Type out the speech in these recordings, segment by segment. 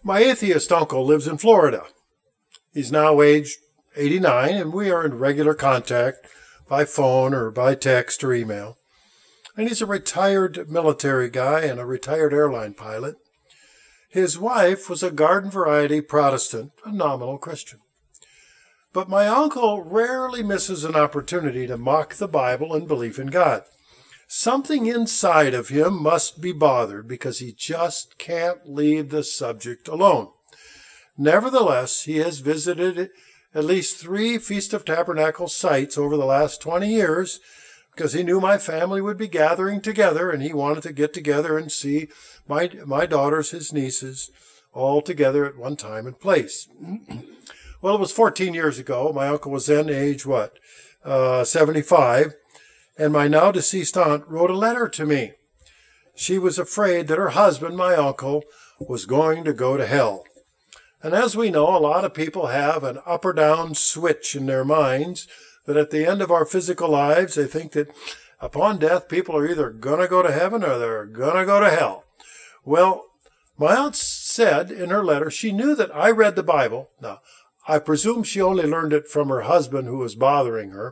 My atheist uncle lives in Florida. He's now aged 89, and we are in regular contact by phone or by text or email. And he's a retired military guy and a retired airline pilot. His wife was a garden variety Protestant, a nominal Christian. But my uncle rarely misses an opportunity to mock the Bible and belief in God. Something inside of him must be bothered because he just can't leave the subject alone. Nevertheless, he has visited at least 3 Feast of Tabernacles sites over the last 20 years because he knew my family would be gathering together and he wanted to get together and see my daughters, his nieces, all together at one time and place. Well, it was 14 years ago. My uncle was then age, 75. And my now deceased aunt wrote a letter to me. She was afraid that her husband, my uncle, was going to go to hell. And as we know, a lot of people have an up or down switch in their minds that at the end of our physical lives, they think that upon death, people are either going to go to heaven or they're going to go to hell. Well, my aunt said in her letter, she knew that I read the Bible. Now, I presume she only learned it from her husband who was bothering her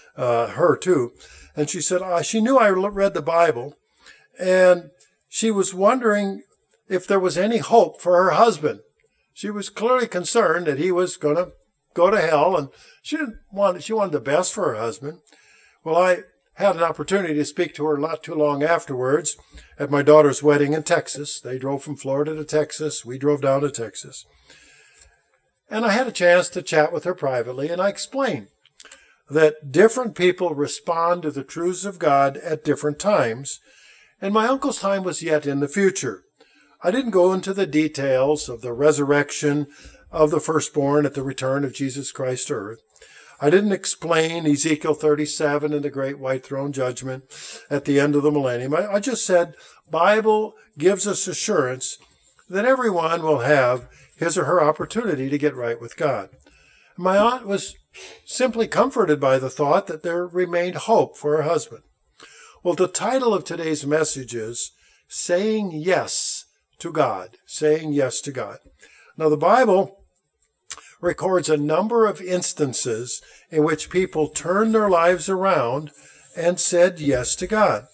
too. And she said, she knew I read the Bible, and she was wondering if there was any hope for her husband. She was clearly concerned that he was going to go to hell, and she wanted the best for her husband. Well, I had an opportunity to speak to her not too long afterwards at my daughter's wedding in Texas. They drove from Florida to Texas. We drove down to Texas. And I had a chance to chat with her privately, and I explained that different people respond to the truths of God at different times, and my uncle's time was yet in the future. I didn't go into the details of the resurrection of the firstborn at the return of Jesus Christ to earth. I didn't explain Ezekiel 37 and the great white throne judgment at the end of the millennium. I just said Bible gives us assurance that everyone will have his or her opportunity to get right with God. My aunt was simply comforted by the thought that there remained hope for her husband. Well, the title of today's message is Saying Yes to God. Saying Yes to God. Now, the Bible records a number of instances in which people turned their lives around and said yes to God.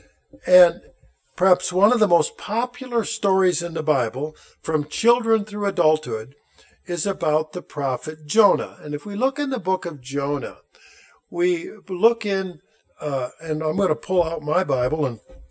And perhaps one of the most popular stories in the Bible, from children through adulthood, is about the prophet Jonah. And if we look in the book of Jonah, we look in, and I'm going to pull out my Bible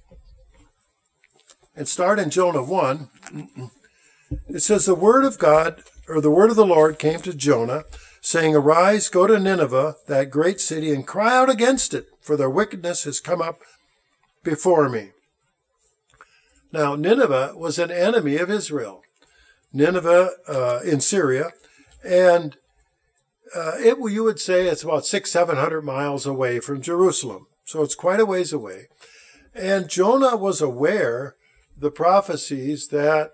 and start in Jonah 1. It says, the word of God, or the word of the Lord came to Jonah, saying, Arise, go to Nineveh, that great city, and cry out against it, for their wickedness has come up before me. Now, Nineveh was an enemy of Israel. Nineveh in Syria, and you would say it's about 600-700 miles away from Jerusalem. So it's quite a ways away. And Jonah was aware the prophecies that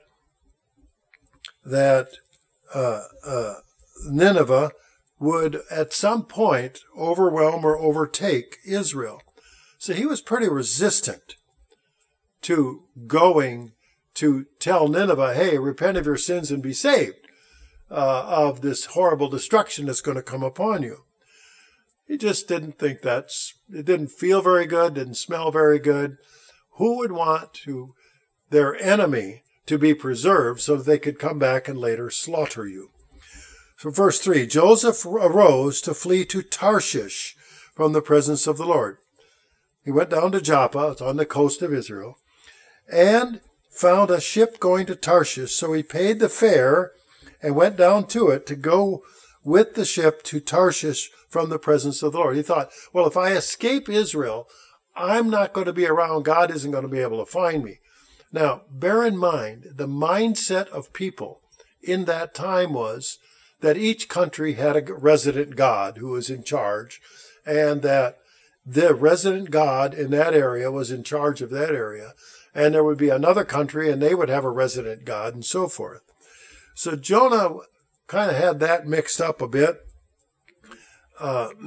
Nineveh would at some point overwhelm or overtake Israel. So he was pretty resistant to going to tell Nineveh, hey, repent of your sins and be saved of this horrible destruction that's going to come upon you. He just didn't think it didn't feel very good, didn't smell very good. Who would want their enemy to be preserved so that they could come back and later slaughter you? So verse 3, Joseph arose to flee to Tarshish from the presence of the Lord. He went down to Joppa, it's on the coast of Israel, and found a ship going to Tarshish. So he paid the fare and went down to it to go with the ship to Tarshish from the presence of the Lord. He thought, well, if I escape Israel, I'm not going to be around. God isn't going to be able to find me. Now, bear in mind, the mindset of people in that time was that each country had a resident God who was in charge, and that the resident God in that area was in charge of that area. And there would be another country, and they would have a resident God, and so forth. So Jonah kind of had that mixed up a bit.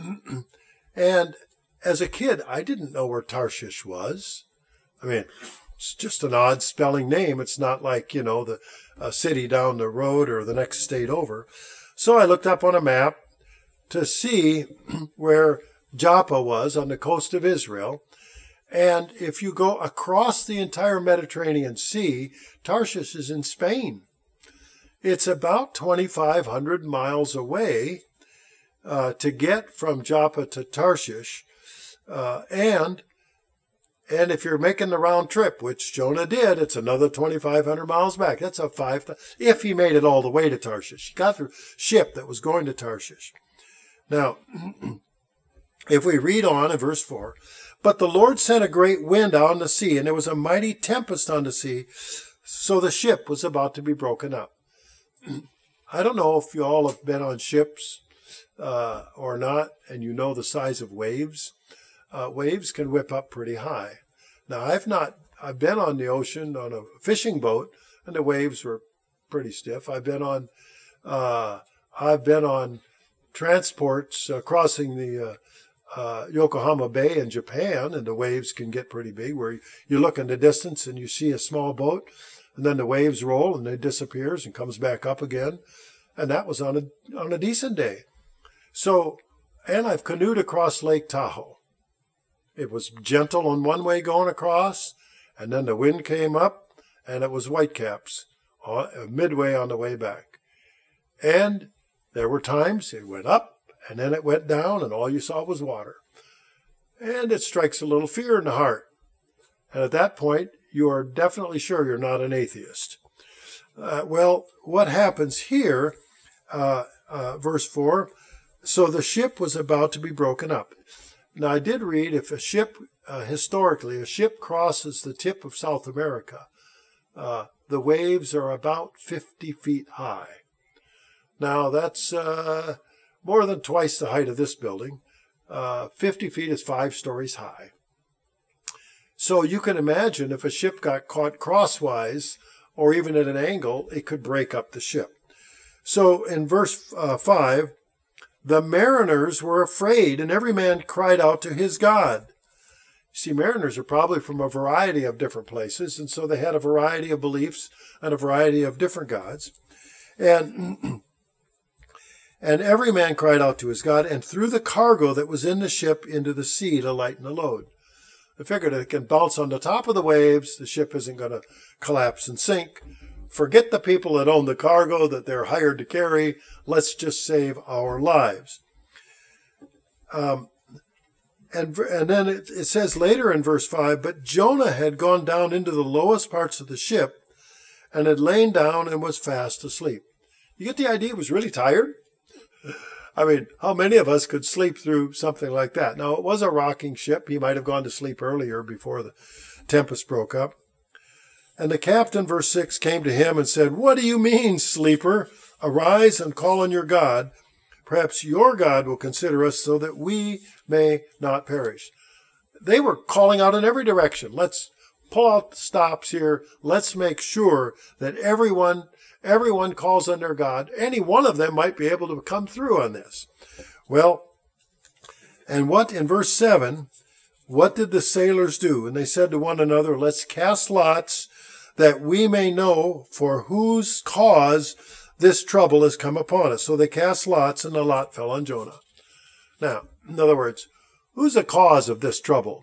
And as a kid, I didn't know where Tarshish was. I mean, It's just an odd spelling name. It's not like, the city down the road or the next state over. So I looked up on a map to see where Joppa was on the coast of Israel. And if you go across the entire Mediterranean Sea, Tarshish is in Spain. It's about 2,500 miles away to get from Joppa to Tarshish. And if you're making the round trip, which Jonah did, it's another 2,500 miles back. That's a 5,000, if he made it all the way to Tarshish. He got the ship that was going to Tarshish. Now, if we read on in verse 4, but the Lord sent a great wind out on the sea, and there was a mighty tempest on the sea, so the ship was about to be broken up. I don't know if you all have been on ships or not, and you know the size of waves. Waves can whip up pretty high. Now, I've been on the ocean on a fishing boat, and the waves were pretty stiff. I've been on transports crossing the Yokohama Bay in Japan, and the waves can get pretty big, where you look in the distance and you see a small boat, and then the waves roll and it disappears and comes back up again. And that was on a decent day. So, and I've canoed across Lake Tahoe. It was gentle on one way going across, and then the wind came up, and it was whitecaps midway on the way back. And there were times it went up, and then it went down, and all you saw was water. And it strikes a little fear in the heart. And at that point, you are definitely sure you're not an atheist. Well, what happens here, verse 4, so the ship was about to be broken up. Now, I did read if a ship, historically, a ship crosses the tip of South America, the waves are about 50 feet high. Now, that's more than twice the height of this building. 50 feet is 5 stories high. So you can imagine if a ship got caught crosswise or even at an angle, it could break up the ship. So in verse 5, the mariners were afraid, and every man cried out to his God. See, mariners are probably from a variety of different places, and so they had a variety of beliefs and a variety of different gods. And every man cried out to his God, and threw the cargo that was in the ship into the sea to lighten the load. They figured it can bounce on the top of the waves, the ship isn't going to collapse and sink. Forget the people that own the cargo that they're hired to carry. Let's just save our lives. And then it says later in verse 5, but Jonah had gone down into the lowest parts of the ship and had lain down and was fast asleep. You get the idea? He was really tired. I mean, how many of us could sleep through something like that? Now, it was a rocking ship. He might have gone to sleep earlier before the tempest broke up. And the captain, verse 6, came to him and said, what do you mean, sleeper? Arise and call on your God. Perhaps your God will consider us so that we may not perish. They were calling out in every direction. Let's pull out the stops here. Let's make sure that everyone calls on their God. Any one of them might be able to come through on this. Well, and what in verse 7, what did the sailors do? And they said to one another, let's cast lots that we may know for whose cause this trouble has come upon us. So they cast lots, and the lot fell on Jonah. Now, in other words, who's the cause of this trouble?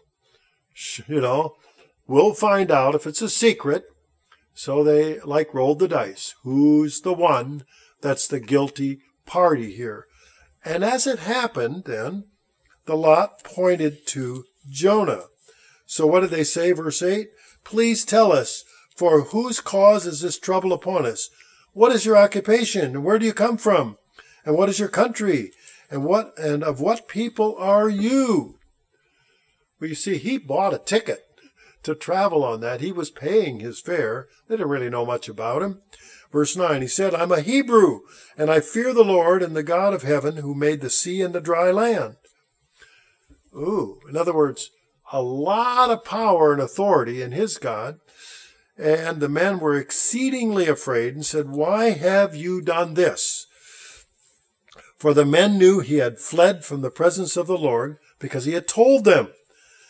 We'll find out if it's a secret. So they rolled the dice. Who's the one that's the guilty party here? And as it happened, then, the lot pointed to Jonah. So what did they say, verse 8? Please tell us, for whose cause is this trouble upon us? What is your occupation, and where do you come from? And what is your country? And of what people are you? Well, you see, he bought a ticket to travel on that. He was paying his fare. They didn't really know much about him. Verse 9, he said, I'm a Hebrew, and I fear the Lord and the God of heaven who made the sea and the dry land. Ooh, in other words, a lot of power and authority in his God. And the men were exceedingly afraid and said, why have you done this? For the men knew he had fled from the presence of the Lord because he had told them.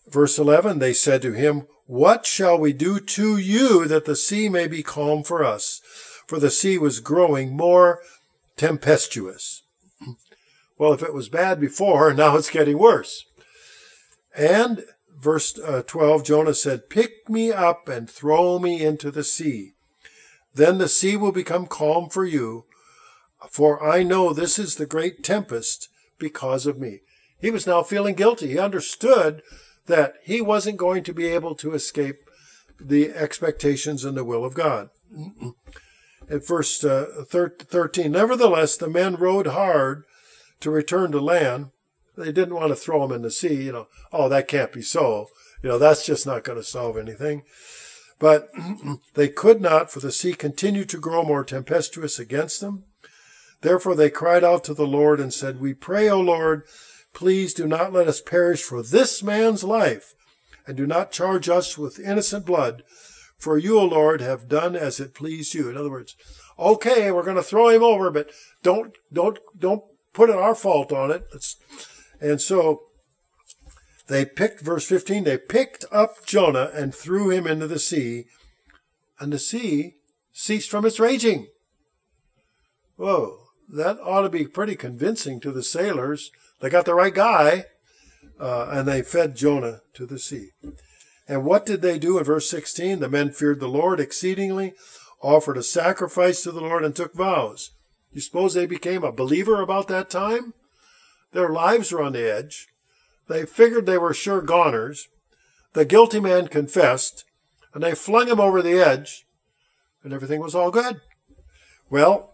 Verse 11, they said to him, "What shall we do to you that the sea may be calm for us?" For the sea was growing more tempestuous. Well, if it was bad before, now it's getting worse. And verse 12, Jonah said, "Pick me up and throw me into the sea. Then the sea will become calm for you, for I know this is the great tempest because of me." He was now feeling guilty. He understood that he wasn't going to be able to escape the expectations and the will of God. At verse 13, nevertheless, the men rowed hard to return to land. They didn't want to throw him in the sea. Oh, that can't be so. That's just not going to solve anything. But they could not, for the sea continued to grow more tempestuous against them. Therefore they cried out to the Lord and said, "We pray, O Lord, please do not let us perish for this man's life, and do not charge us with innocent blood. For you, O Lord, have done as it pleased you." In other words, okay, we're going to throw him over, but don't put our fault on it. And so verse 15, they picked up Jonah and threw him into the sea, and the sea ceased from its raging. Whoa, that ought to be pretty convincing to the sailors. They got the right guy, and they fed Jonah to the sea. And what did they do in verse 16? The men feared the Lord exceedingly, offered a sacrifice to the Lord, and took vows. You suppose they became a believer about that time? Their lives were on the edge. They figured they were sure goners. The guilty man confessed, and they flung him over the edge, and everything was all good. Well,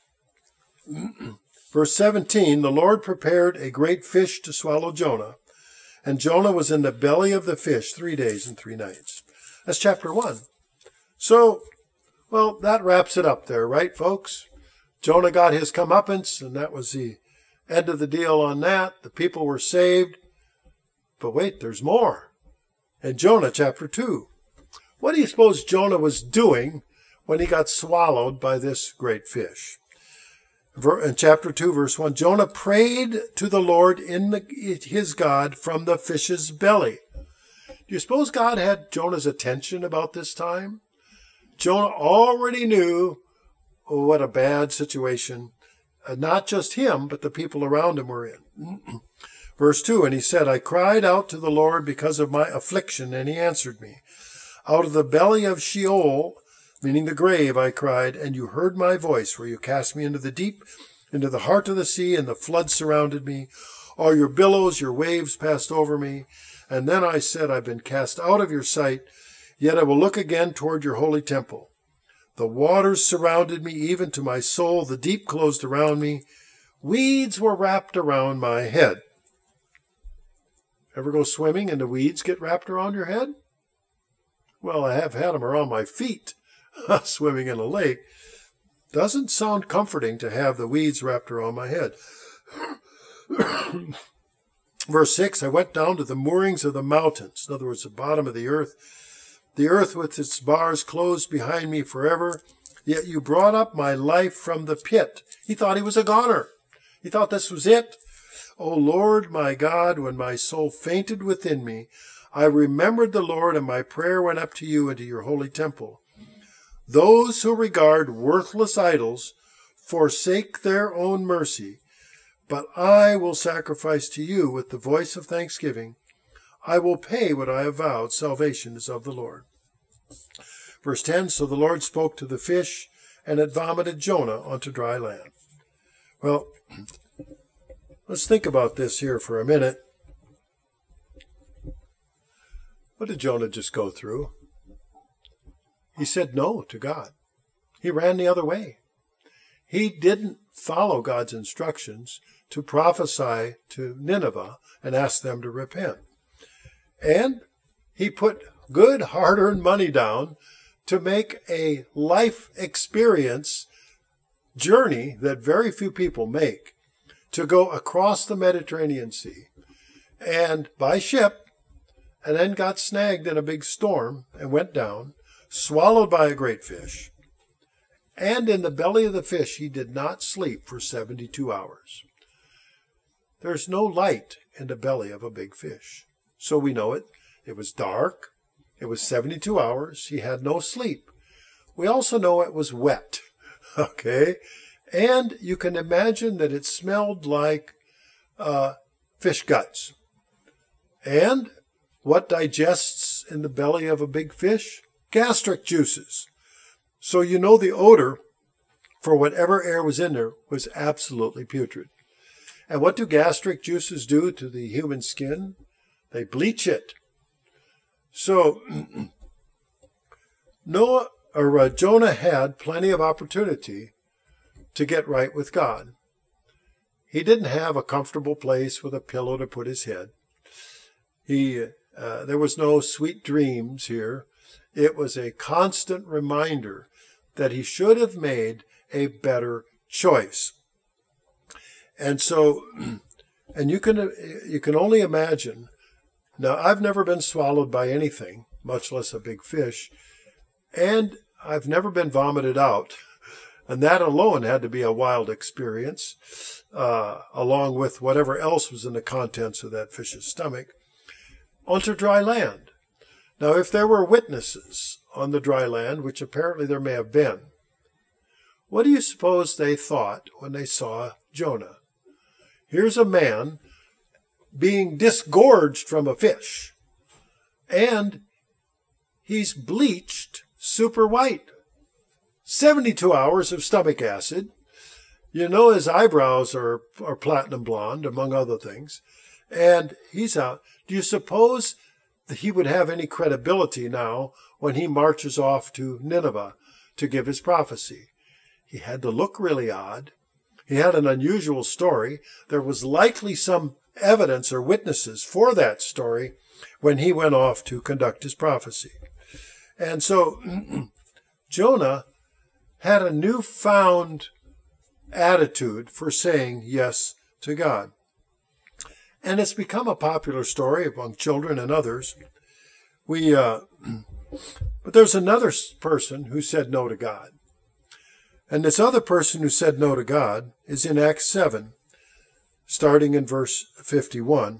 verse 17, the Lord prepared a great fish to swallow Jonah, and Jonah was in the belly of the fish 3 days and 3 nights. That's chapter 1. So, well, that wraps it up there, right, folks? Jonah got his comeuppance, and that was the end of the deal on that. The people were saved. But wait, there's more. In Jonah chapter 2. What do you suppose Jonah was doing when he got swallowed by this great fish? In chapter 2, verse 1, Jonah prayed to the Lord his God from the fish's belly. Do you suppose God had Jonah's attention about this time? Jonah already knew what a bad situation, not just him, but the people around him were in. Verse 2, and he said, "I cried out to the Lord because of my affliction, and he answered me. Out of the belly of Sheol," meaning the grave, "I cried, and you heard my voice, where you cast me into the deep, into the heart of the sea, and the flood surrounded me. All your billows, your waves passed over me. And then I said, I've been cast out of your sight, yet I will look again toward your holy temple. The waters surrounded me, even to my soul. The deep closed around me. Weeds were wrapped around my head." Ever go swimming and the weeds get wrapped around your head? Well, I have had them around my feet, swimming in a lake. Doesn't sound comforting to have the weeds wrapped around my head. Verse 6, I went down to the moorings of the mountains, in other words, the bottom of the earth with its bars closed behind me forever. Yet you brought up my life from the pit. He thought he was a goner. He thought this was it. O Lord, my God, when my soul fainted within me, I remembered the Lord, and my prayer went up to you into your holy temple. Those who regard worthless idols forsake their own mercy, but I will sacrifice to you with the voice of thanksgiving. I will pay what I have vowed. Salvation is of the Lord. Verse 10, so the Lord spoke to the fish, and it vomited Jonah onto dry land. Well, let's think about this here for a minute. What did Jonah just go through? He said no to God. He ran the other way. He didn't follow God's instructions to prophesy to Nineveh and ask them to repent. And he put good, hard-earned money down to make a life experience journey that very few people make, to go across the Mediterranean Sea and by ship, and then got snagged in a big storm and went down, swallowed by a great fish. And in the belly of the fish he did not sleep for 72 hours. There's no light in the belly of a big fish. So we know it. It was dark. It was 72 hours. He had no sleep. We also know it was wet. Okay? And you can imagine that it smelled like fish guts. And what digests in the belly of a big fish? Gastric juices. So you know the odor for whatever air was in there was absolutely putrid. And what do gastric juices do to the human skin? They bleach it. So Jonah had plenty of opportunity to get right with God. He didn't have a comfortable place with a pillow to put his head. There was no sweet dreams here. It was a constant reminder that he should have made a better choice. And so, and you can only imagine. Now, I've never been swallowed by anything, much less a big fish, and I've never been vomited out. And that alone had to be a wild experience, along with whatever else was in the contents of that fish's stomach, onto dry land. Now, if there were witnesses on the dry land, which apparently there may have been, what do you suppose they thought when they saw Jonah? Here's a man being disgorged from a fish, and he's bleached super white. 72 hours of stomach acid. You know his eyebrows are platinum blonde, among other things. And he's out. Do you suppose that he would have any credibility now when he marches off to Nineveh to give his prophecy? He had to look really odd. He had an unusual story. There was likely some evidence or witnesses for that story when he went off to conduct his prophecy. And so Jonah had a newfound attitude for saying yes to God. And it's become a popular story among children and others. But there's another person who said no to God. And this other person who said no to God is in Acts 7, starting in verse 51.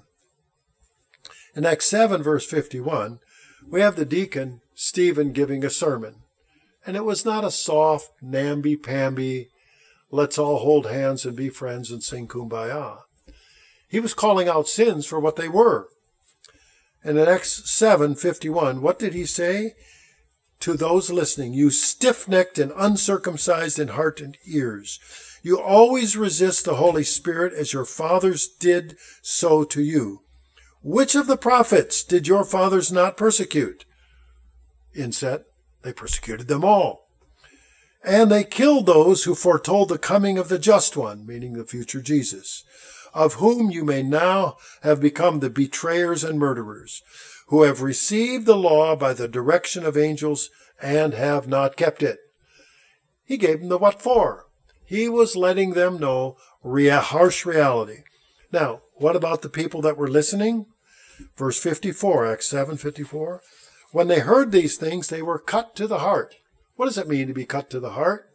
In Acts 7, verse 51, we have the deacon Stephen giving a sermon. And it was not a soft, namby-pamby, let's all hold hands and be friends and sing Kumbaya. He was calling out sins for what they were. And in Acts 7:51, what did he say to those listening? You stiff-necked and uncircumcised in heart and ears. You always resist the Holy Spirit as your fathers did so to you. Which of the prophets did your fathers not persecute? Inset, they persecuted them all. And they killed those who foretold the coming of the Just One, meaning the future Jesus, of whom you may now have become the betrayers and murderers, who have received the law by the direction of angels and have not kept it. He gave them the what for. He was letting them know harsh reality. Now, what about the people that were listening? Verse 54, Acts 7:54. When they heard these things, they were cut to the heart. What does it mean to be cut to the heart?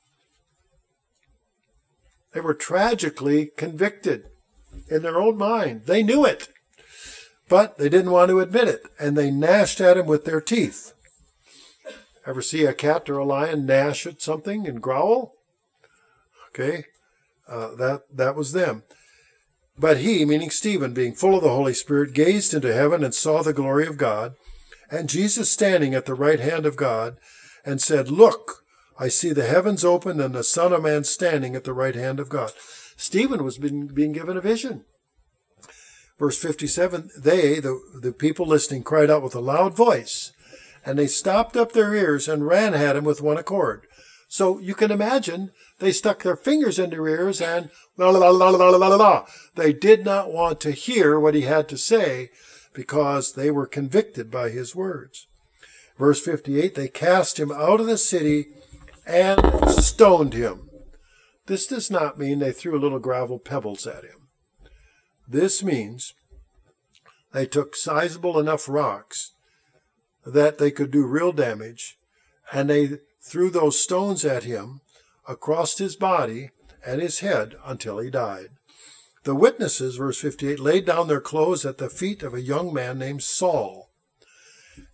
They were tragically convicted in their own mind. They knew it, but they didn't want to admit it, and they gnashed at him with their teeth. Ever see a cat or a lion gnash at something and growl? Okay, that was them. But he, meaning Stephen, being full of the Holy Spirit, gazed into heaven and saw the glory of God, and Jesus standing at the right hand of God, and said, Look, I see the heavens open and the Son of Man standing at the right hand of God. Stephen was being given a vision. Verse 57, they, the people listening, cried out with a loud voice, and they stopped up their ears and ran at him with one accord. So you can imagine they stuck their fingers in their ears and la la la la la la la. They did not want to hear what he had to say because they were convicted by his words. Verse 58, they cast him out of the city and stoned him. This does not mean they threw little gravel pebbles at him. This means they took sizable enough rocks that they could do real damage, and they threw those stones at him across his body and his head until he died. The witnesses, verse 58, laid down their clothes at the feet of a young man named Saul.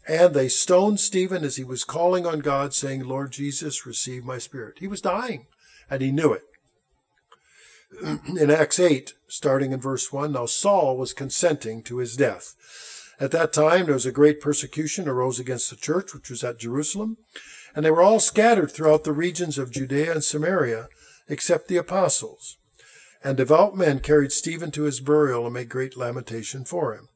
And they stoned Stephen as he was calling on God, saying, Lord Jesus, receive my spirit. He was dying, and he knew it. In Acts 8, starting in verse 1, now Saul was consenting to his death. At that time, there was a great persecution arose against the church, which was at Jerusalem, and they were all scattered throughout the regions of Judea and Samaria, except the apostles. And devout men carried Stephen to his burial and made great lamentation for him.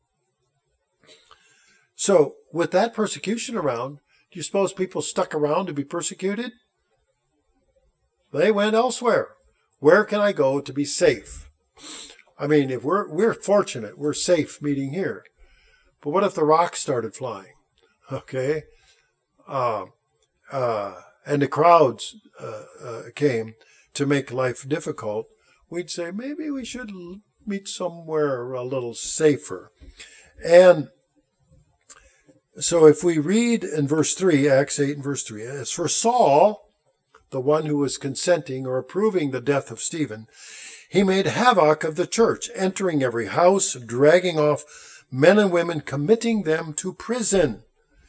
So, with that persecution around, do you suppose people stuck around to be persecuted? They went elsewhere. Where can I go to be safe? I mean, if we're fortunate, we're safe meeting here. But what if the rocks started flying? Okay? And the crowds came to make life difficult. We'd say maybe we should meet somewhere a little safer. And so if we read in verse 3, Acts 8 and verse 3, as for Saul, the one who was consenting or approving the death of Stephen, he made havoc of the church, entering every house, dragging off men and women, committing them to prison.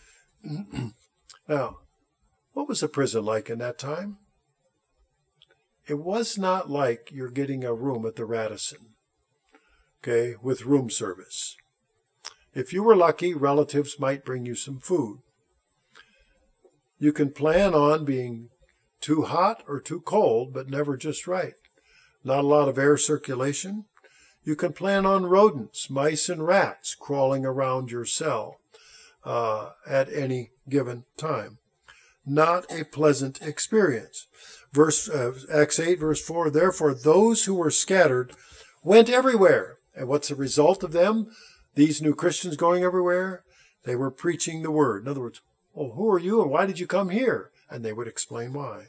Now, what was the prison like in that time? It was not like you're getting a room at the Radisson, okay, with room service. If you were lucky, relatives might bring you some food. You can plan on being too hot or too cold, but never just right. Not a lot of air circulation. You can plan on rodents, mice and rats crawling around your cell at any given time. Not a pleasant experience. Acts 8, verse 4, therefore those who were scattered went everywhere. And what's the result of them? These new Christians going everywhere? They were preaching the word. In other words, well, who are you and why did you come here? And they would explain why.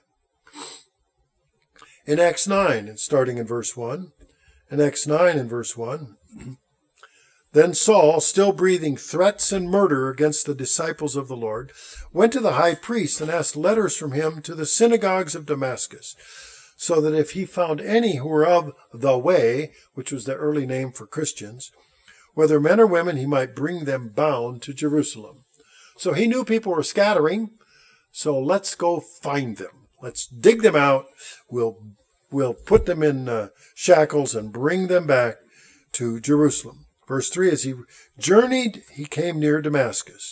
In Acts 9, and starting in verse 1, then Saul, still breathing threats and murder against the disciples of the Lord, went to the high priest and asked letters from him to the synagogues of Damascus, so that if he found any who were of the way, which was the early name for Christians, whether men or women, he might bring them bound to Jerusalem. So he knew people were scattering, so let's go find them. Let's dig them out. We'll put them in shackles and bring them back to Jerusalem. Verse 3, as he journeyed, he came near Damascus.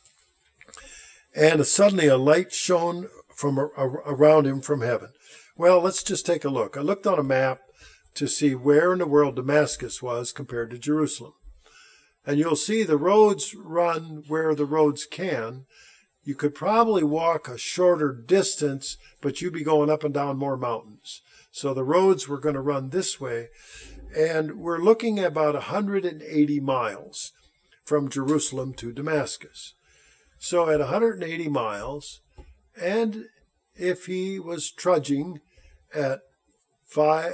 And suddenly a light shone from around him from heaven. Well, let's just take a look. I looked on a map to see where in the world Damascus was compared to Jerusalem. And you'll see the roads run where the roads can. You could probably walk a shorter distance, but you'd be going up and down more mountains. So the roads were going to run this way. And we're looking at about 180 miles from Jerusalem to Damascus. So at 180 miles, and if he was trudging at 5,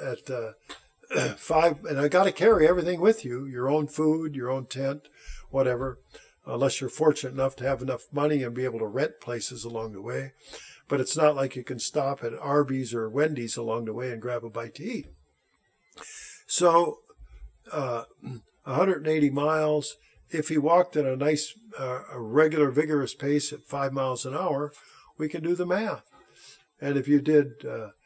and I got to carry everything with you, your own food, your own tent, whatever, unless you're fortunate enough to have enough money and be able to rent places along the way. But it's not like you can stop at Arby's or Wendy's along the way and grab a bite to eat. So 180 miles, if he walked at a nice, a regular, vigorous pace at 5 miles an hour, we can do the math. And if you did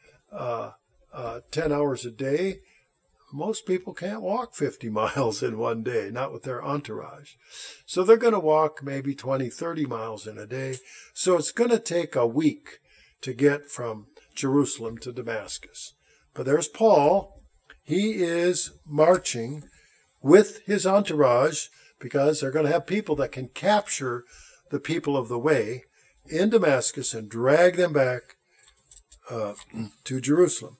10 hours a day, most people can't walk 50 miles in one day, not with their entourage. So they're going to walk maybe 20, 30 miles in a day. So it's going to take a week to get from Jerusalem to Damascus. But there's Paul. He is marching with his entourage because they're going to have people that can capture the people of the way in Damascus and drag them back to Jerusalem.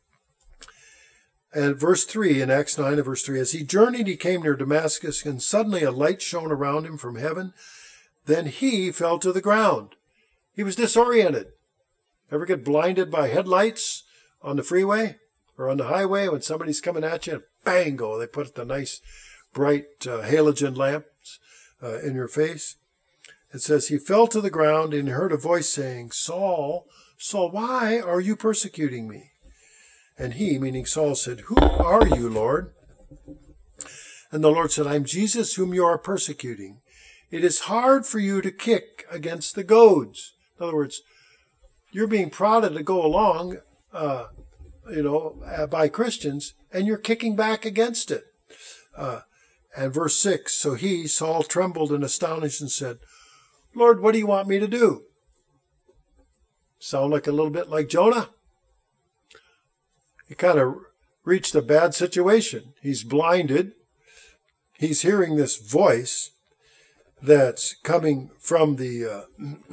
And verse 3, in Acts 9 and verse 3, as he journeyed, he came near Damascus, and suddenly a light shone around him from heaven. Then he fell to the ground. He was disoriented. Ever get blinded by headlights on the freeway or on the highway when somebody's coming at you and bang, go, they put the nice bright halogen lamps in your face? It says, he fell to the ground and heard a voice saying, Saul, Saul, why are you persecuting me? And he, meaning Saul, said, who are you, Lord? And the Lord said, I'm Jesus whom you are persecuting. it is hard for you to kick against the goads. In other words, you're being prodded to go along, by Christians, and you're kicking back against it. And verse 6, so he, Saul, trembled and astonished and said, Lord, what do you want me to do? Sound like a little bit like Jonah? He kind of reached a bad situation. He's blinded. He's hearing this voice that's coming from the,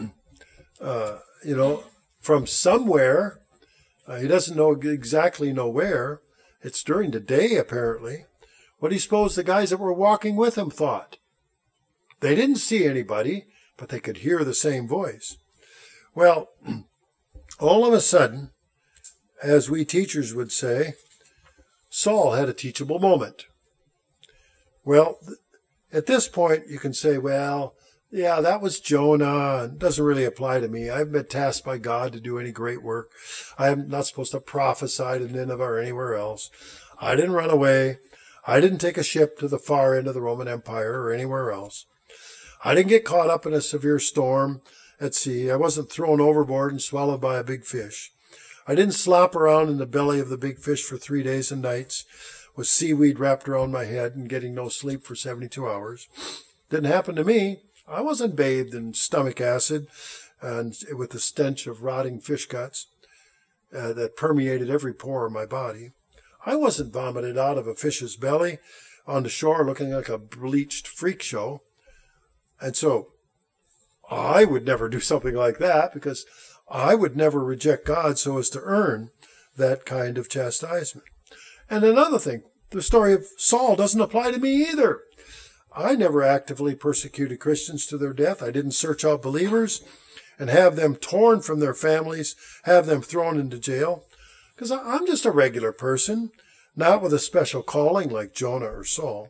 from somewhere. He doesn't exactly know where. It's during the day, apparently. What do you suppose the guys that were walking with him thought? They didn't see anybody, but they could hear the same voice. Well, all of a sudden, as we teachers would say, Saul had a teachable moment. Well, at this point, you can say, well, yeah, that was Jonah. It doesn't really apply to me. I haven't been tasked by God to do any great work. I'm not supposed to prophesy to Nineveh or anywhere else. I didn't run away. I didn't take a ship to the far end of the Roman Empire or anywhere else. I didn't get caught up in a severe storm at sea. I wasn't thrown overboard and swallowed by a big fish. I didn't slop around in the belly of the big fish for 3 days and nights with seaweed wrapped around my head and getting no sleep for 72 hours. Didn't happen to me. I wasn't bathed in stomach acid and with the stench of rotting fish guts that permeated every pore of my body. I wasn't vomited out of a fish's belly on the shore looking like a bleached freak show. And so I would never do something like that because I would never reject God so as to earn that kind of chastisement. And another thing, the story of Saul doesn't apply to me either. I never actively persecuted Christians to their death. I didn't search out believers and have them torn from their families, have them thrown into jail. Because I'm just a regular person, not with a special calling like Jonah or Saul.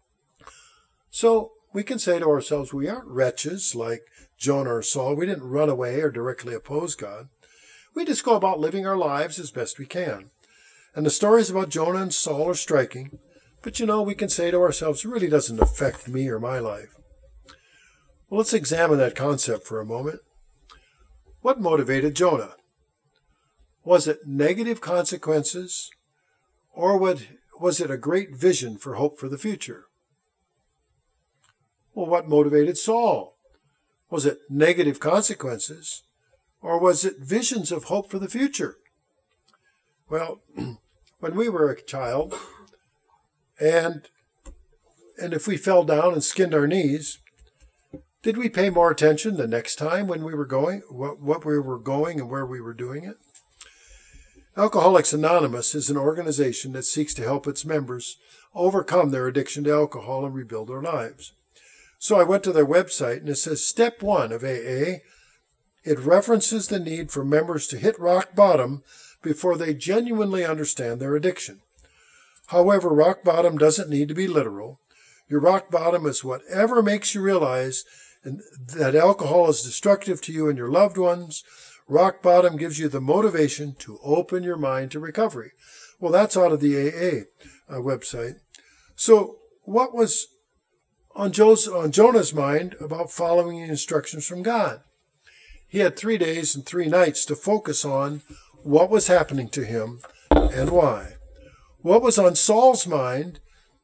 So we can say to ourselves, we aren't wretches like Jonah or Saul. We didn't run away or directly oppose God. We just go about living our lives as best we can. And the stories about Jonah and Saul are striking, but we can say to ourselves, it really doesn't affect me or my life. Well, let's examine that concept for a moment. What motivated Jonah? Was it negative consequences, or was it a great vision for hope for the future? Well, what motivated Saul? Was it negative consequences, or was it visions of hope for the future? Well, when we were a child, and if we fell down and skinned our knees, did we pay more attention the next time when we were going, what we were going and where we were doing it? Alcoholics Anonymous is an organization that seeks to help its members overcome their addiction to alcohol and rebuild their lives. So I went to their website, and it says Step 1 of AA. It references the need for members to hit rock bottom before they genuinely understand their addiction. However, rock bottom doesn't need to be literal. Your rock bottom is whatever makes you realize that alcohol is destructive to you and your loved ones. Rock bottom gives you the motivation to open your mind to recovery. Well, that's out of the AA website. So what was on Jonah's mind about following the instructions from God? He had 3 days and 3 nights to focus on what was happening to him and why. What was on Saul's mind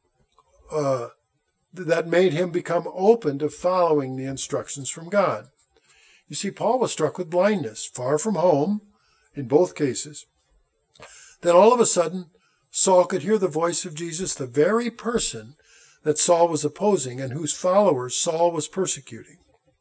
that made him become open to following the instructions from God? You see, Paul was struck with blindness, far from home, in both cases. Then all of a sudden, Saul could hear the voice of Jesus, the very person that Saul was opposing and whose followers Saul was persecuting.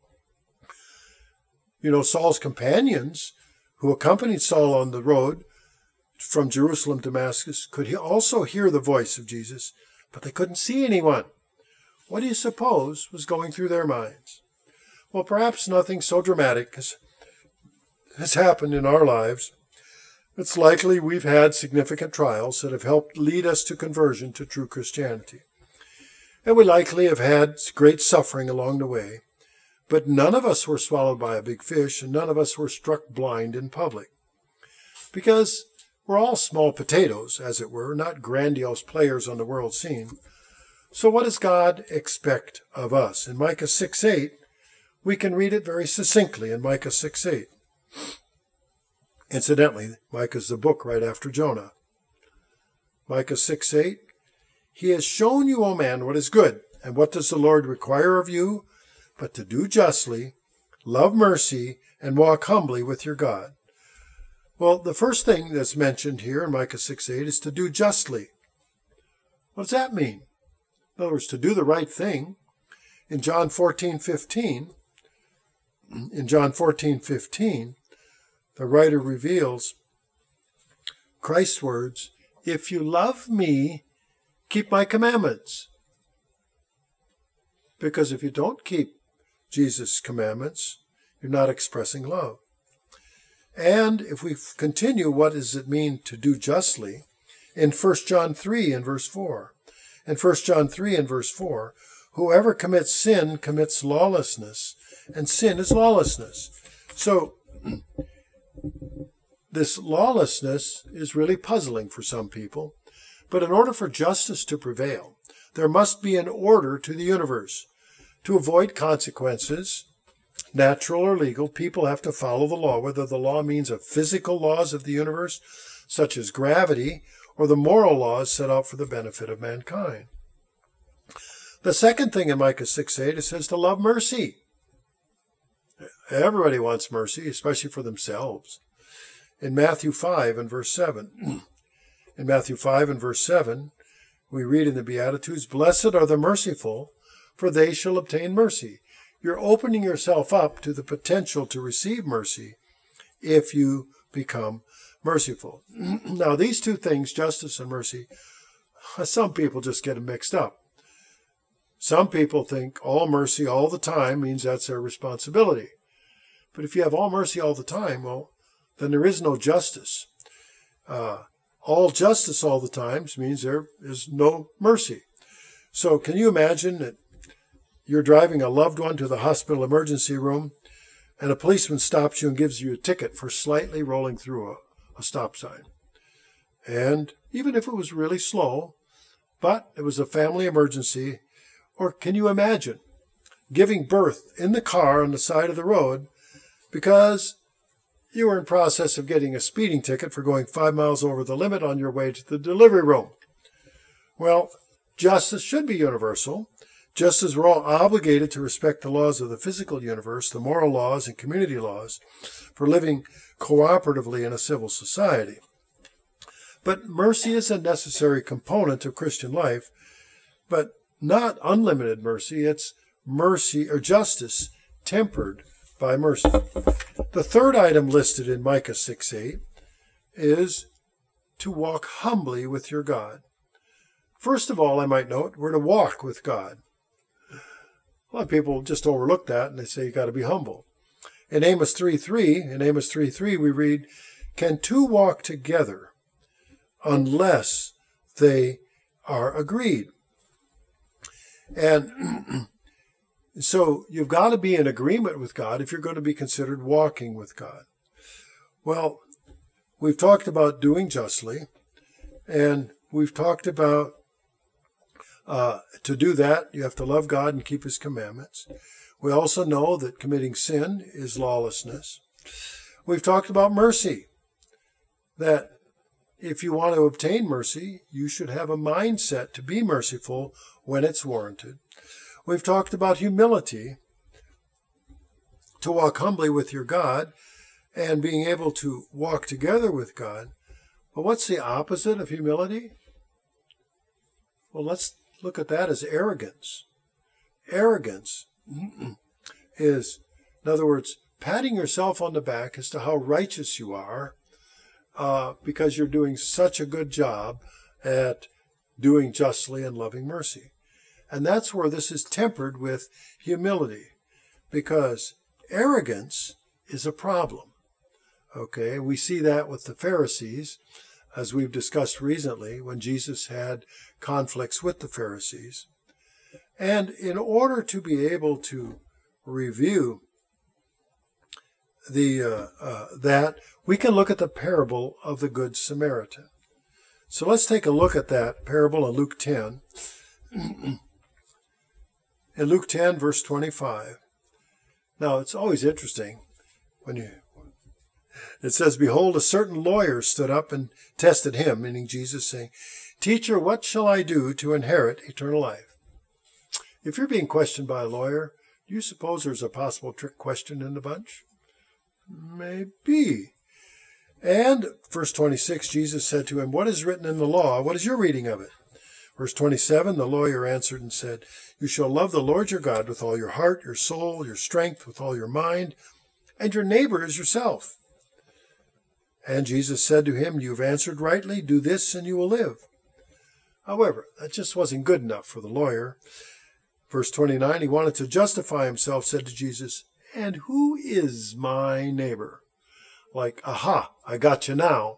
Saul's companions, who accompanied Saul on the road from Jerusalem to Damascus, could also hear the voice of Jesus, but they couldn't see anyone. What do you suppose was going through their minds? Well, perhaps nothing so dramatic has happened in our lives. It's likely we've had significant trials that have helped lead us to conversion to true Christianity. And we likely have had great suffering along the way. But none of us were swallowed by a big fish, and none of us were struck blind in public. Because we're all small potatoes, as it were, not grandiose players on the world scene. So what does God expect of us? In Micah 6:8, we can read it very succinctly in Micah 6:8. Incidentally, Micah is the book right after Jonah. Micah 6:8, He has shown you, O man, what is good. And what does the Lord require of you? But to do justly, love mercy, and walk humbly with your God. Well, the first thing that's mentioned here in Micah 6:8 is to do justly. What does that mean? In other words, to do the right thing. In John 14:15, the writer reveals Christ's words, if you love me, keep my commandments. Because if you don't keep Jesus' commandments, you're not expressing love. And if we continue, what does it mean to do justly? In 1 John 3 and verse 4. In 1 John 3 and verse 4, whoever commits sin commits lawlessness, and sin is lawlessness. So, this lawlessness is really puzzling for some people. But in order for justice to prevail, there must be an order to the universe. To avoid consequences, natural or legal, people have to follow the law, whether the law means the physical laws of the universe, such as gravity, or the moral laws set out for the benefit of mankind. The second thing in Micah 6:8, it says to love mercy. Everybody wants mercy, especially for themselves. In Matthew 5 and verse 7, we read in the Beatitudes, blessed are the merciful, for they shall obtain mercy. You're opening yourself up to the potential to receive mercy if you become merciful. Now, these two things, justice and mercy, some people just get them mixed up. Some people think all mercy all the time means that's their responsibility. But if you have all mercy all the time, well, then there is no justice. All justice all the time means there is no mercy. So can you imagine that you're driving a loved one to the hospital emergency room and a policeman stops you and gives you a ticket for slightly rolling through a stop sign? And even if it was really slow, but it was a family emergency, or can you imagine giving birth in the car on the side of the road because you were in process of getting a speeding ticket for going 5 miles over the limit on your way to the delivery room? Well, justice should be universal. Just as we're all obligated to respect the laws of the physical universe, the moral laws and community laws for living cooperatively in a civil society. But mercy is a necessary component of Christian life, but not unlimited mercy. It's mercy or justice tempered by mercy. The third item listed in Micah 6:8 is to walk humbly with your God. First of all, I might note, we're to walk with God. A lot of people just overlook that and they say you got to be humble. In Amos 3:3, we read, can two walk together unless they are agreed? And so you've got to be in agreement with God if you're going to be considered walking with God. Well, we've talked about doing justly, and we've talked about to do that, you have to love God and keep his commandments. We also know that committing sin is lawlessness. We've talked about mercy, that if you want to obtain mercy, you should have a mindset to be merciful when it's warranted. We've talked about humility, to walk humbly with your God and being able to walk together with God. But what's the opposite of humility? Well, let's look at that as arrogance. Arrogance is, in other words, patting yourself on the back as to how righteous you are because you're doing such a good job at doing justly and loving mercy. And that's where this is tempered with humility, because arrogance is a problem. Okay, we see that with the Pharisees, as we've discussed recently, when Jesus had conflicts with the Pharisees. And in order to be able to review that, we can look at the parable of the Good Samaritan. So let's take a look at that parable in Luke 10. in Luke 10, verse 25. Now, it's always interesting when it says, "Behold, a certain lawyer stood up and tested him," meaning Jesus, saying, "Teacher, what shall I do to inherit eternal life?" If you're being questioned by a lawyer, do you suppose there's a possible trick question in the bunch? Maybe. And verse 26, Jesus said to him, "What is written in the law? What is your reading of it?" Verse 27, the lawyer answered and said, "You shall love the Lord your God with all your heart, your soul, your strength, with all your mind, and your neighbor as yourself." And Jesus said to him, "You've answered rightly. Do this and you will live." However, that just wasn't good enough for the lawyer. Verse 29, he wanted to justify himself, said to Jesus, "And who is my neighbor?" Like, aha, I got you now.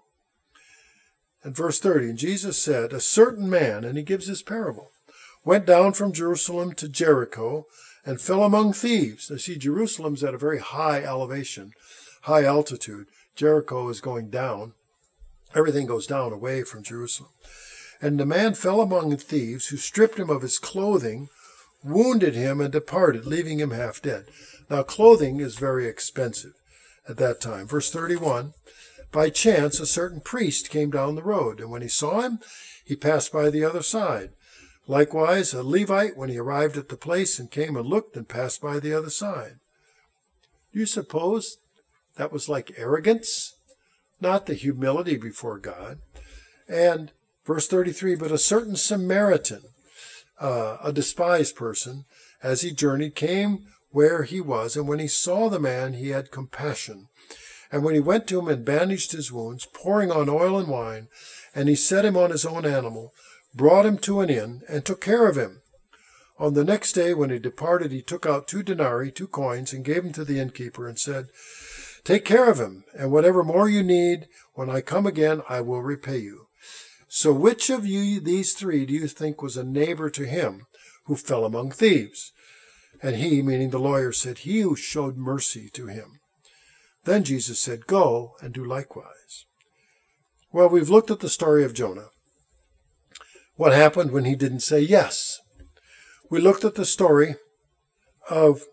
And verse 30, and Jesus said, "A certain man," and he gives this parable, "went down from Jerusalem to Jericho and fell among thieves." Now see, Jerusalem's at a very high elevation, high altitude. Jericho is going down. Everything goes down away from Jerusalem. "And the man fell among thieves, who stripped him of his clothing, wounded him, and departed, leaving him half dead." Now, clothing is very expensive at that time. Verse 31, "By chance a certain priest came down the road, and when he saw him, he passed by the other side. Likewise, a Levite, when he arrived at the place and came and looked and passed by the other side." Do you suppose that was like arrogance? Not the humility before God. And verse 33, "But a certain Samaritan, a despised person, as he journeyed, came where he was, and when he saw the man, he had compassion. And when he went to him and bandaged his wounds, pouring on oil and wine, and he set him on his own animal, brought him to an inn, and took care of him. On the next day, when he departed, he took out 2 denarii, 2 coins, and gave them to the innkeeper, and said, 'Take care of him, and whatever more you need, when I come again, I will repay you.' So which of you, these 3, do you think was a neighbor to him who fell among thieves?" And he, meaning the lawyer, said, "He who showed mercy to him." Then Jesus said, "Go and do likewise." Well, we've looked at the story of Jonah. What happened when he didn't say yes? We looked at the story of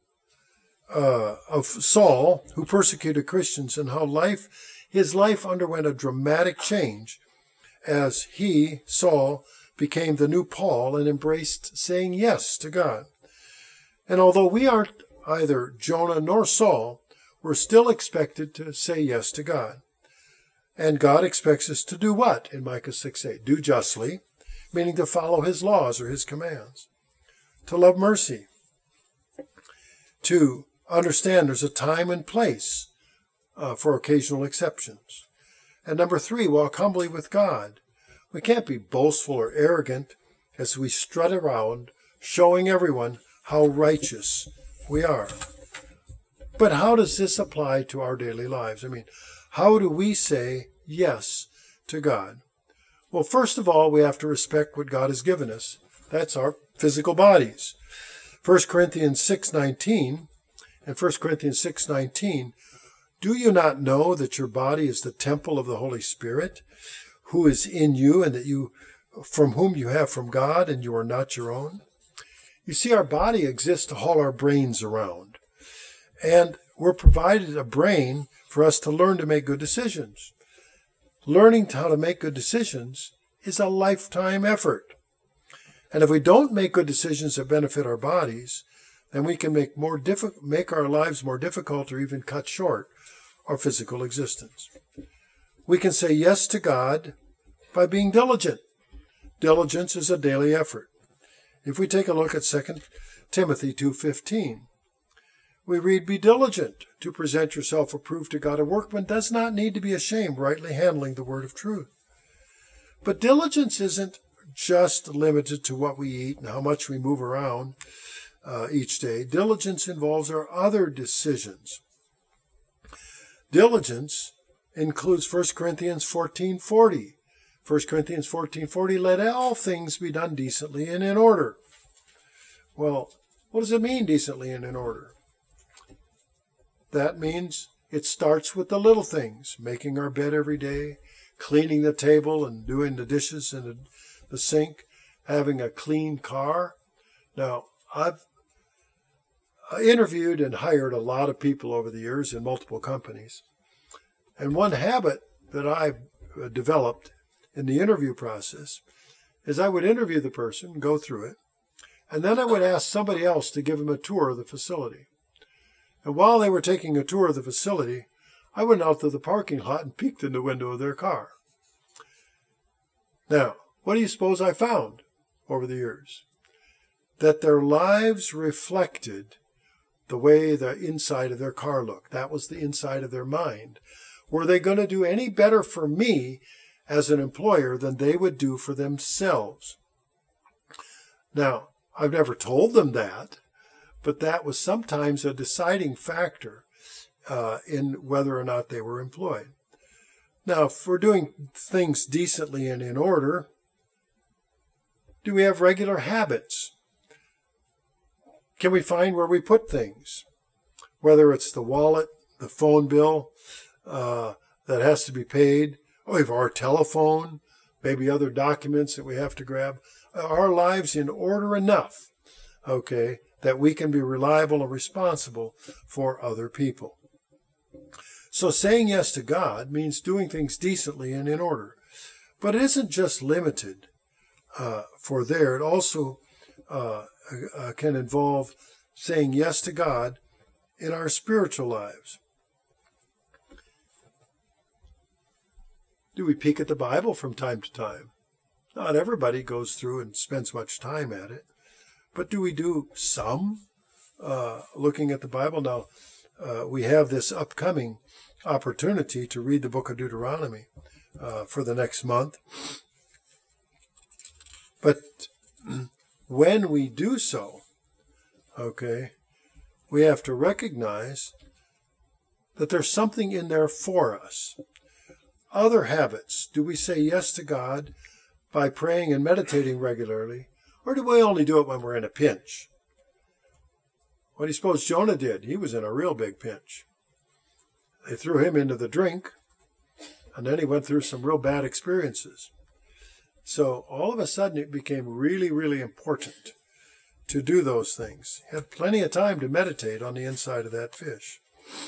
Saul, who persecuted Christians, and how his life underwent a dramatic change as he, Saul, became the new Paul and embraced saying yes to God. And although we aren't either Jonah nor Saul, we're still expected to say yes to God. And God expects us to do what in Micah 6:8? Do justly, meaning to follow his laws or his commands. To love mercy. To understand there's a time and place for occasional exceptions. And number 3, walk humbly with God. We can't be boastful or arrogant as we strut around showing everyone how righteous we are. But how does this apply to our daily lives? I mean, how do we say yes to God? Well, first of all, we have to respect what God has given us. That's our physical bodies. 1 Corinthians 6:19, and 1 Corinthians 6:19, "Do you not know that your body is the temple of the Holy Spirit, who is in you, and that you, from whom you have from God, and you are not your own?" You see, our body exists to haul our brains around. And we're provided a brain for us to learn to make good decisions. Learning how to make good decisions is a lifetime effort. And if we don't make good decisions that benefit our bodies, then we can make our lives more difficult or even cut short our physical existence. We can say yes to God by being diligent. Diligence is a daily effort. If we take a look at 2 Timothy 2:15, we read, "Be diligent to present yourself approved to God. A workman does not need to be ashamed, rightly handling the word of truth." But diligence isn't just limited to what we eat and how much we move around each day. Diligence involves our other decisions. Diligence includes 1 Corinthians 14:40. 1 Corinthians 14:40, "Let all things be done decently and in order." Well, what does it mean, decently and in order? That means it starts with the little things, making our bed every day, cleaning the table and doing the dishes in the sink, having a clean car. Now, I've interviewed and hired a lot of people over the years in multiple companies. And one habit that I've developed in the interview process is I would interview the person, go through it, and then I would ask somebody else to give them a tour of the facility. And while they were taking a tour of the facility, I went out to the parking lot and peeked in the window of their car. Now, what do you suppose I found over the years? That their lives reflected the way the inside of their car looked. That was the inside of their mind. Were they going to do any better for me as an employer than they would do for themselves? Now, I've never told them that, but that was sometimes a deciding factor in whether or not they were employed. Now, if we're doing things decently and in order, do we have regular habits? Can we find where we put things? Whether it's the wallet, the phone bill that has to be paid, or our telephone, maybe other documents that we have to grab. Are our lives in order enough, okay, that we can be reliable and responsible for other people? So saying yes to God means doing things decently and in order. But it isn't just limited for there. It also can involve saying yes to God in our spiritual lives. Do we peek at the Bible from time to time? Not everybody goes through and spends much time at it. But do we do some looking at the Bible? Now, we have this upcoming opportunity to read the book of Deuteronomy for the next month. But when we do so, okay, we have to recognize that there's something in there for us. Other habits. Do we say yes to God by praying and meditating regularly, or do we only do it when we're in a pinch? What do you suppose Jonah did? He was in a real big pinch. They threw him into the drink, and then he went through some real bad experiences. So all of a sudden it became really, really important to do those things. He had plenty of time to meditate on the inside of that fish.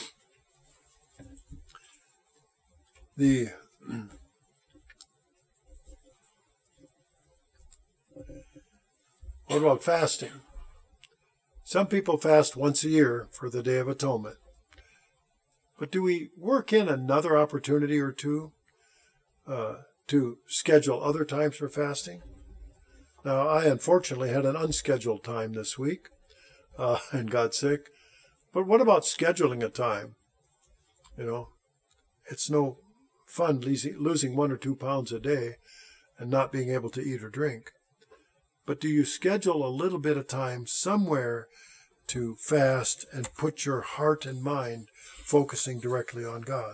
What about fasting? Some people fast once a year for the Day of Atonement. But do we work in another opportunity or two to schedule other times for fasting? Now, I unfortunately had an unscheduled time this week and got sick. But what about scheduling a time? You know, it's no fun losing 1 or 2 pounds a day and not being able to eat or drink. But do you schedule a little bit of time somewhere to fast and put your heart and mind focusing directly on God?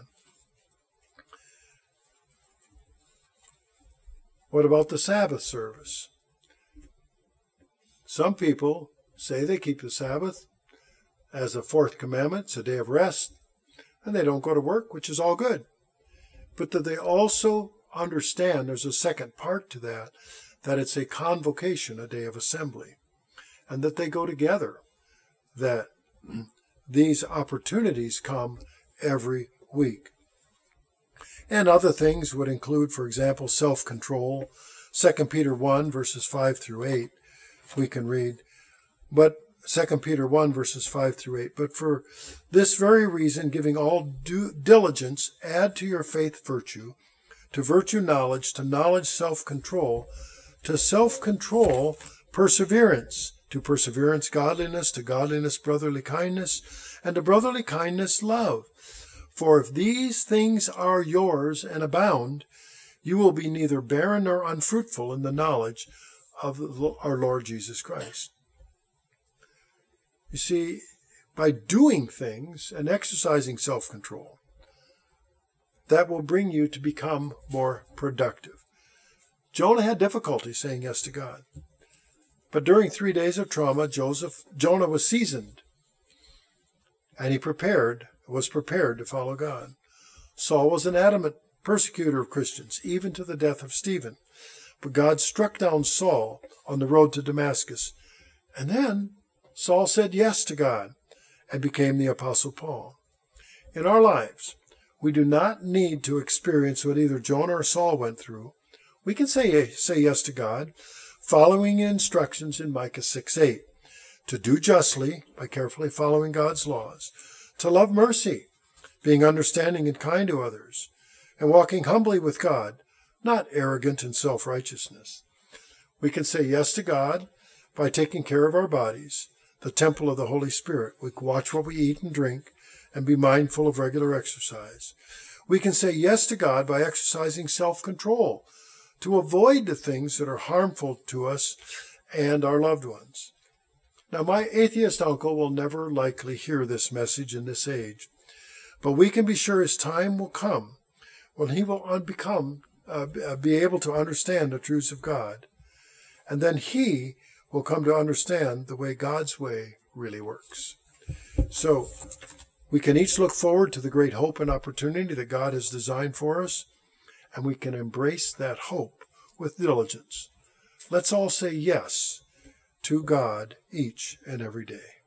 What about the Sabbath service? Some people say they keep the Sabbath as a 4th commandment. It's a day of rest, and they don't go to work, which is all good. But do they also understand there's a second part to that, that it's a convocation, a day of assembly, and that they go together, that these opportunities come every week. And other things would include, for example, self-control. 2 Peter 1, verses 5 through 8, we can read. But 2 Peter 1, verses 5 through 8. But for this very reason, giving all due diligence, add to your faith virtue, to virtue knowledge, to knowledge self-control, to self-control perseverance, to perseverance godliness, to godliness brotherly kindness, and to brotherly kindness love. For if these things are yours and abound, you will be neither barren nor unfruitful in the knowledge of our Lord Jesus Christ. You see, by doing things and exercising self-control, that will bring you to become more productive. Jonah had difficulty saying yes to God. But during 3 days of trauma, Jonah was seasoned, and he was prepared to follow God. Saul was an adamant persecutor of Christians, even to the death of Stephen. But God struck down Saul on the road to Damascus. And then Saul said yes to God and became the Apostle Paul. In our lives, we do not need to experience what either Jonah or Saul went through. We can say yes to God, following instructions in Micah 6:8, to do justly by carefully following God's laws, to love mercy, being understanding and kind to others, and walking humbly with God, not arrogant and self-righteousness. We can say yes to God by taking care of our bodies, the temple of the Holy Spirit. We can watch what we eat and drink and be mindful of regular exercise. We can say yes to God by exercising self-control to avoid the things that are harmful to us and our loved ones. Now, my atheist uncle will never likely hear this message in this age, but we can be sure his time will come when he will be able to understand the truths of God, and then he will come to understand the way God's way really works. So, we can each look forward to the great hope and opportunity that God has designed for us, and we can embrace that hope with diligence. Let's all say yes to God each and every day.